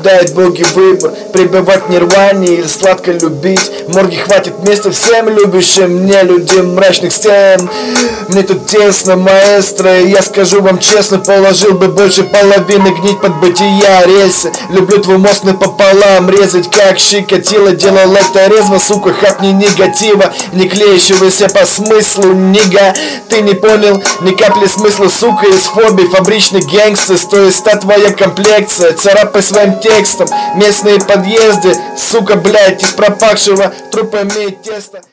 дает боги выбор: пребывать в нирване или сладко любить. В морге хватит места всем любящим мне людям мрачных стен. Мне тут тесно, маэстро, и я скажу вам честно, положил бы больше половины гнить под бытия рельсы. Люблю твой мозг напополам резать, как Чикатило. Делал это резво, сука, хапни негатива, не клеящегося по смыслу, нига. Ты не понял ни капли смысла, сука, из фобий фабричный гэнгстер. Стоит та твоя комплекция, царапай своим текстом местные подъезды, сука, блядь, из пропахшего трупами теста.